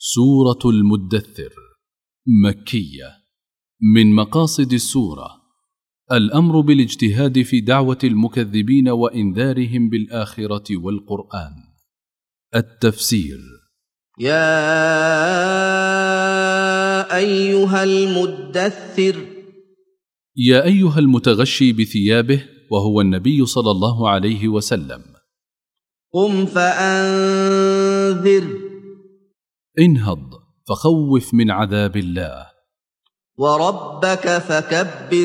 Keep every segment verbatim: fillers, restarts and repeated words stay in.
سورة المدثر مكية. من مقاصد السورة الأمر بالاجتهاد في دعوة المكذبين وإنذارهم بالآخرة والقرآن. التفسير: يا أيها المدثر، يا أيها المتغشي بثيابه وهو النبي صلى الله عليه وسلم، قم فأنذر، انهض فخوف من عذاب الله، وربك فكبر،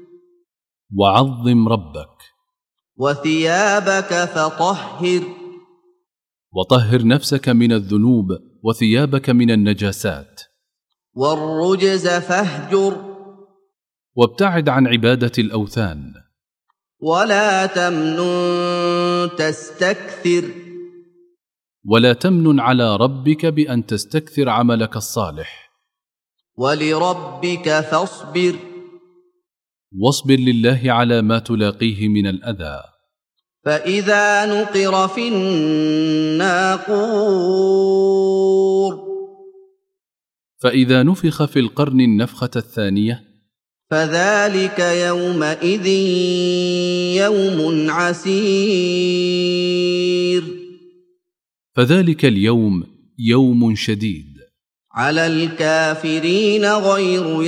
وعظم ربك، وثيابك فطهر، وطهر نفسك من الذنوب وثيابك من النجاسات، والرجز فاهجر، وابتعد عن عبادة الأوثان، ولا تمنن تستكثر، ولا تمنن على ربك بأن تستكثر عملك الصالح، ولربك فاصبر، واصبر لله على ما تلاقيه من الأذى. فإذا نقر في الناقور، فإذا نفخ في القرن النفخة الثانية، فذلك يومئذ يوم عسير، فذلك اليوم يوم شديد، على الكافرين غير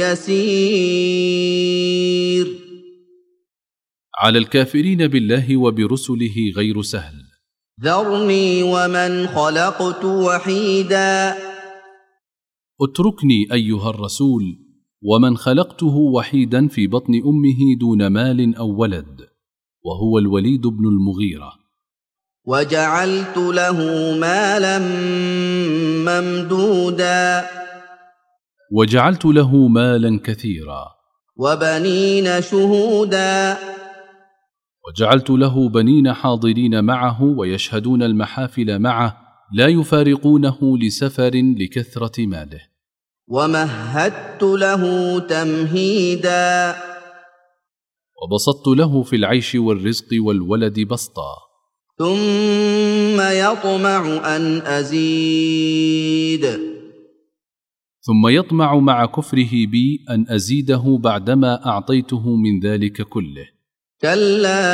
يسير، على الكافرين بالله وبرسله غير سهل. ذرني ومن خلقت وحيدا، اتركني أيها الرسول ومن خلقته وحيدا في بطن أمه دون مال أو ولد، وهو الوليد بن المغيرة. وجعلت له مالا ممدودا، وجعلت له مالا كثيرا، وبنين شهودا، وجعلت له بنين حاضرين معه ويشهدون المحافل معه لا يفارقونه لسفر لكثرة ماله. ومهدت له تمهيدا، وبسطت له في العيش والرزق والولد بسطا. ثم يطمع أن أزيد، ثم يطمع مع كفره بي أن أزيده بعدما أعطيته من ذلك كله. كلا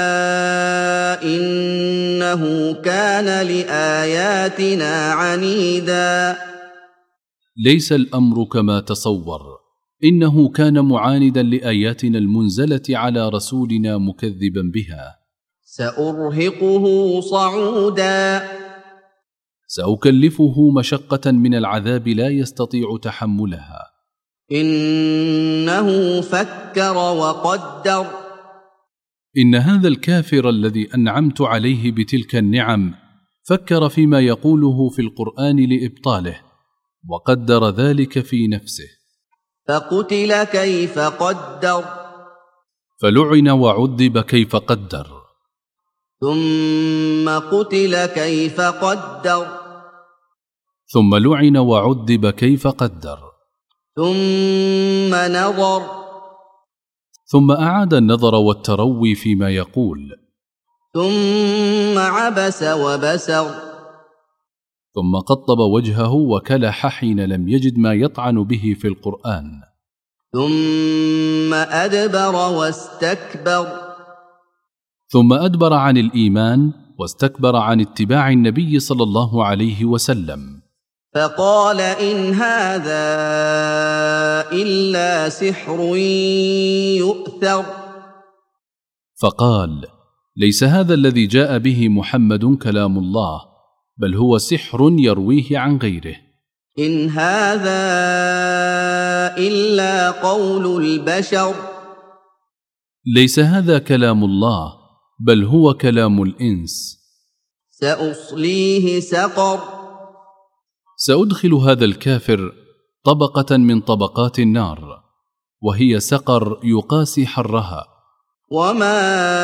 إنه كان لآياتنا عنيدا، ليس الأمر كما تصور، إنه كان معاندا لآياتنا المنزلة على رسولنا مكذبا بها. سأرهقه صعودا، سأكلفه مشقة من العذاب لا يستطيع تحملها. إنه فكر وقدر، إن هذا الكافر الذي أنعمت عليه بتلك النعم فكر فيما يقوله في القرآن لإبطاله، وقدر ذلك في نفسه. فقتل كيف قدر، فلعن وعذب كيف قدر. ثم قتل كيف قدر، ثم لعن وعذب كيف قدر. ثم نظر، ثم أعاد النظر والتروي فيما يقول. ثم عبس وبسر، ثم قطب وجهه وكلح حين لم يجد ما يطعن به في القرآن. ثم أدبر واستكبر، ثم أدبر عن الإيمان واستكبر عن اتباع النبي صلى الله عليه وسلم. فقال إن هذا إلا سحر يؤثر، فقال ليس هذا الذي جاء به محمد كلام الله، بل هو سحر يرويه عن غيره. إن هذا إلا قول البشر، ليس هذا كلام الله، بل هو كلام الإنس. سأصليه سقر، سأدخل هذا الكافر طبقة من طبقات النار، وهي سقر يقاسي حرها. وما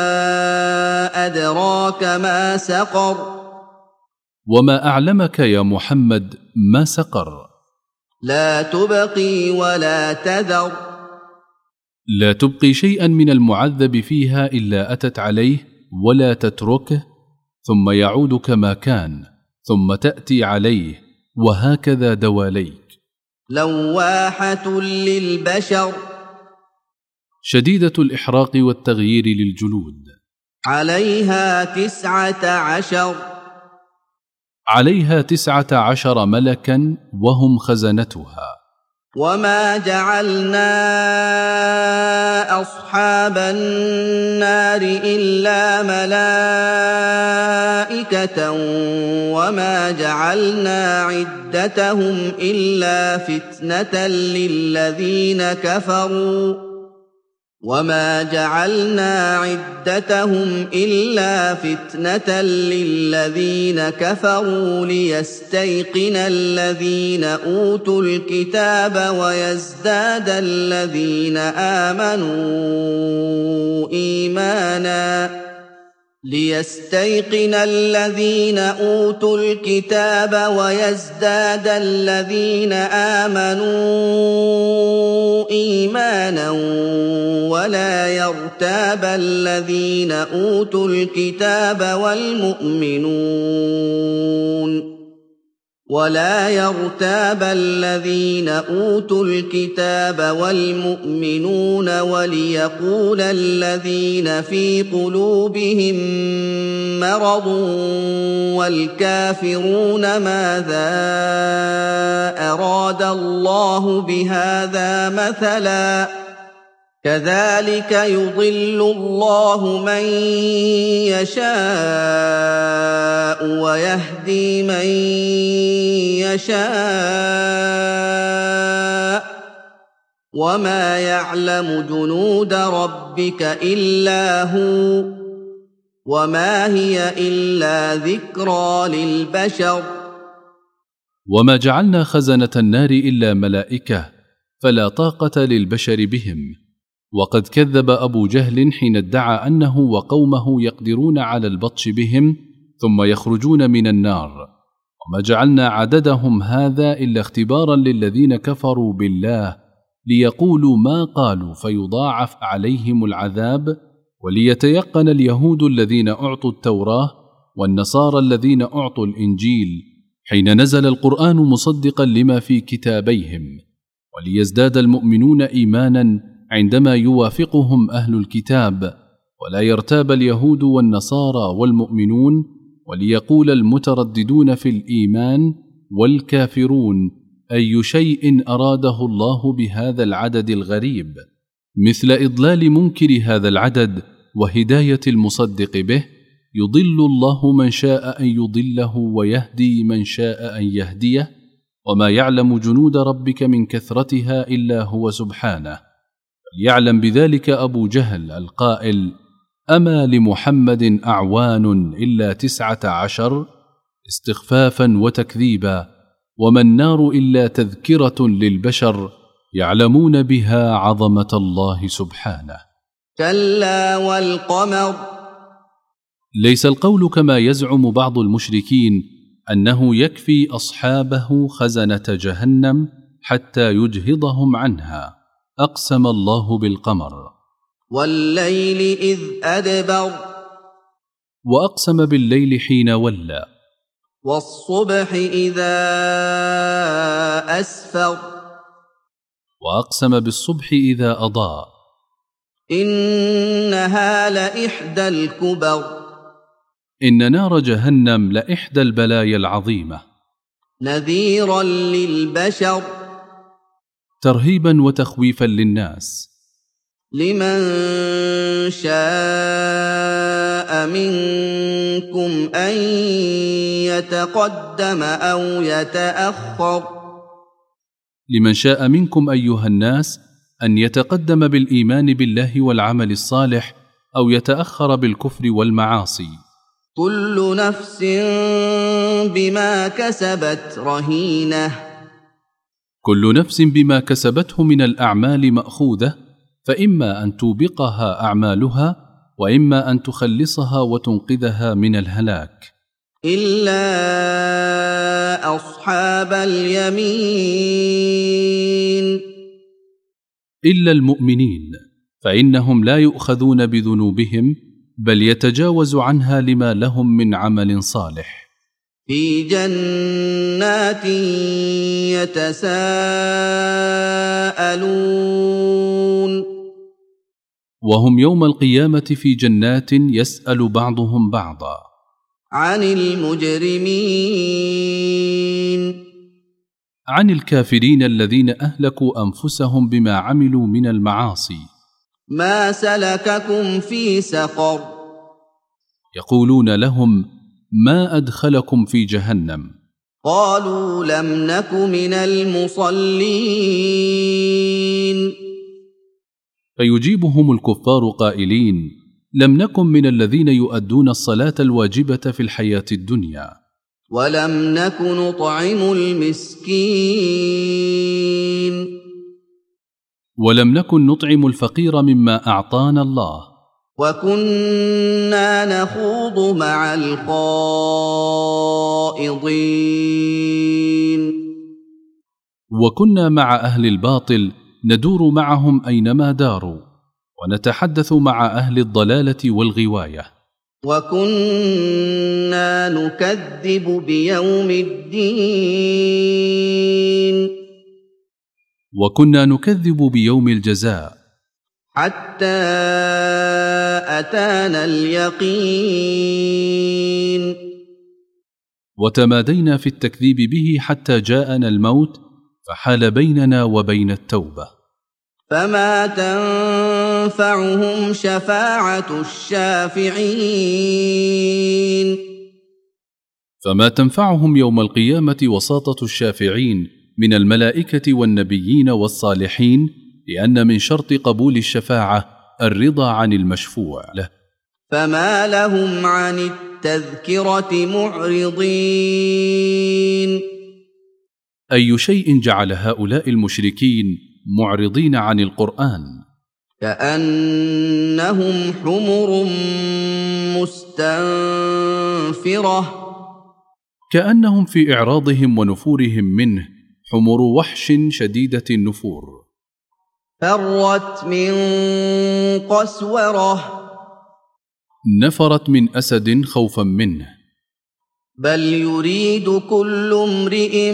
أدراك ما سقر، وما أعلمك يا محمد ما سقر. لا تبقي ولا تذر، لا تبقي شيئا من المعذب فيها إلا أتت عليه، ولا تتركه، ثم يعود كما كان، ثم تأتي عليه، وهكذا دواليك. لواحة للبشر شديدة الإحراق والتغيير للجلود. عليها تسعة عشر عليها تسعة عشر ملكا وهم خزنتها. وما جعلنا أصحاب النار إلا ملائكة وما جعلنا عدتهم إلا فتنة للذين كفروا وما جعلنا عدتهم إلا فتنة للذين كفروا ليستيقن الذين أوتوا الكتاب ويزداد الذين آمنوا إيمانا ليستيقن الذين أوتوا الكتاب ويزداد الذين آمنوا إيمانا ولا يرتاب الذين أوتوا الكتاب والمؤمنون ولا يرتاب الذين أوتوا الكتاب والمؤمنون وليقول الذين في قلوبهم مرض والكافرون ماذا أراد الله بهذا مثلا كذلك يضل الله من يشاء ويهدي من يشاء وما يعلم جنود ربك إلا هو وما هي إلا ذكرى للبشر. وما جعلنا خزنة النار إلا ملائكة فلا طاقة للبشر بهم. وقد كذب أبو جهل حين ادعى أنه وقومه يقدرون على البطش بهم ثم يخرجون من النار. وما جعلنا عددهم هذا إلا اختبارا للذين كفروا بالله ليقولوا ما قالوا فيضاعف عليهم العذاب وليتيقن اليهود الذين أعطوا التوراة والنصارى الذين أعطوا الإنجيل حين نزل القرآن مصدقا لما في كتابيهم وليزداد المؤمنون إيمانا عندما يوافقهم أهل الكتاب ولا يرتاب اليهود والنصارى والمؤمنون وليقول المترددون في الإيمان والكافرون أي شيء أراده الله بهذا العدد الغريب مثل إضلال منكر هذا العدد وهداية المصدق به. يضل الله من شاء أن يضله ويهدي من شاء أن يهديه وما يعلم جنود ربك من كثرتها إلا هو سبحانه. يعلم بذلك أبو جهل القائل أما لمحمد أعوان إلا تسعة عشر استخفافا وتكذيبا وما النار إلا تذكرة للبشر يعلمون بها عظمة الله سبحانه. كلا والقمر ليس القول كما يزعم بعض المشركين أنه يكفي أصحابه خزنة جهنم حتى يجهضهم عنها. أقسم الله بالقمر والليل إذ أدبر وأقسم بالليل حين ولى والصبح إذا أسفر وأقسم بالصبح إذا أضاء إنها لإحدى الكبر إن نار جهنم لإحدى البلايا العظيمة نذيرا للبشر ترهيبا وتخويفا للناس لمن شاء منكم أن يتقدم أو يتأخر لمن شاء منكم أيها الناس أن يتقدم بالإيمان بالله والعمل الصالح أو يتأخر بالكفر والمعاصي. كل نفس بما كسبت رهينة كل نفس بما كسبته من الأعمال مأخوذة فإما أن توبقها أعمالها وإما أن تخلصها وتنقذها من الهلاك إلا أصحاب اليمين إلا المؤمنين فإنهم لا يؤخذون بذنوبهم بل يتجاوز عنها لما لهم من عمل صالح. في جنات يتساءلون وهم يوم القيامة في جنات يسأل بعضهم بعضا عن المجرمين عن الكافرين الذين أهلكوا أنفسهم بما عملوا من المعاصي ما سلككم في سقر يقولون لهم ما أدخلكم في جهنم قالوا لم نك من المصلين فيجيبهم الكفار قائلين لم نكن من الذين يؤدون الصلاة الواجبة في الحياة الدنيا ولم نك نطعم المسكين ولم نكن نطعم الفقير مما أعطانا الله وكنا نخوض مع الخائضين وكنا مع أهل الباطل ندور معهم أينما داروا ونتحدث مع أهل الضلالة والغواية وكنا نكذب بيوم الدين وكنا نكذب بيوم الجزاء حتى أتانا اليقين وتمادينا في التكذيب به حتى جاءنا الموت فحال بيننا وبين التوبة فما تنفعهم شفاعة الشافعين فما تنفعهم يوم القيامة وساطة الشافعين من الملائكة والنبيين والصالحين لأن من شرط قبول الشفاعة الرضا عن المشفوع له فما لهم عن التذكرة معرضين أي شيء جعل هؤلاء المشركين معرضين عن القرآن كأنهم حمر مستنفرة كأنهم في إعراضهم ونفورهم منه حمر وحش شديدة النفور فرت من قسورة نفرت من أسد خوفا منه بل يريد كل امرئ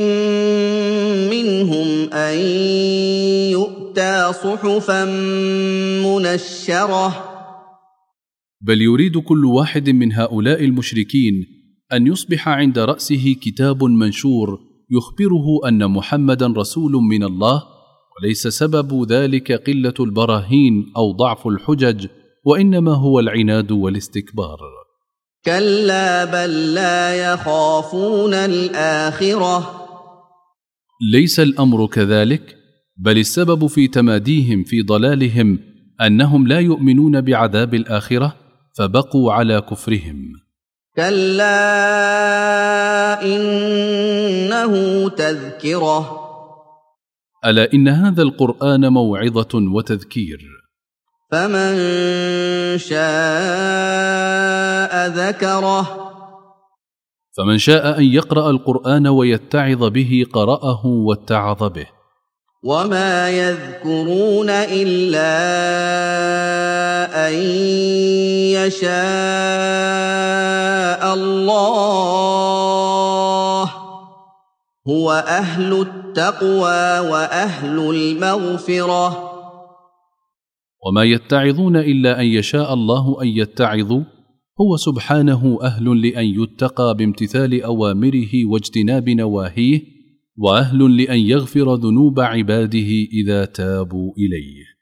منهم أن يؤتى صحفا منشرة بل يريد كل واحد من هؤلاء المشركين أن يصبح عند رأسه كتاب منشور يخبره أن محمدا رسول من الله وليس سبب ذلك قلة البراهين أو ضعف الحجج وإنما هو العناد والاستكبار كلا بل لا يخافون الآخرة ليس الأمر كذلك بل السبب في تماديهم في ضلالهم أنهم لا يؤمنون بعذاب الآخرة فبقوا على كفرهم كلا إنه تذكرة ألا إن هذا القرآن موعظة وتذكير فمن شاء ذكره فمن شاء أن يقرأ القرآن ويتعظ به قرأه واتعظ به وما يذكرون إلا أن يشاء الله هو أهل التقوى وأهل المغفرة وما يتعظون إلا أن يشاء الله أن يتعظوا هو سبحانه أهل لأن يتقى بامتثال أوامره واجتناب نواهيه وأهل لأن يغفر ذنوب عباده إذا تابوا إليه